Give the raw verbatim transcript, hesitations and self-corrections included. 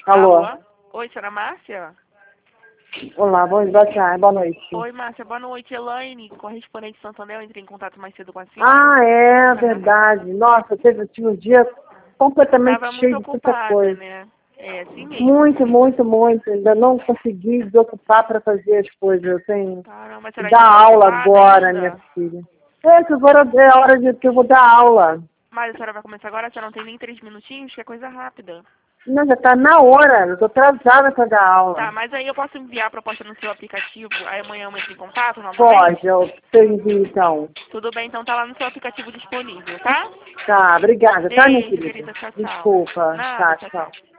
Alô? Alô? Oi, senhora Márcia? Olá, boa, boa tarde, boa noite. Oi, Márcia, boa noite. Elaine, correspondente de Santander, eu entrei em contato mais cedo com a senhora. Ah, é verdade. Nossa, teve, tive um dia completamente Estava muito cheio de tanta ocupada, coisa. né? É, assim mesmo. Muito, muito, muito. Ainda não consegui desocupar para fazer as coisas. Eu tenho Caramba, a que senhora ainda dar está aula ocupada agora, minha ainda? filha. É, que agora é a hora de que eu vou dar aula. Mas a senhora vai começar agora? A senhora não tem nem três minutinhos, que é coisa rápida. Não, já está na hora. Eu estou atrasada para dar Tá, aula. mas aí eu posso enviar a proposta no seu aplicativo, aí amanhã eu entro em contato novamente? Pode, eu tenho então. Tudo bem, então tá lá no seu aplicativo disponível, tá? Tá, obrigada, tá, minha Beijo, querida? querida. Tchau, tchau. Desculpa. Nada, Tá, tchau, tchau. tchau.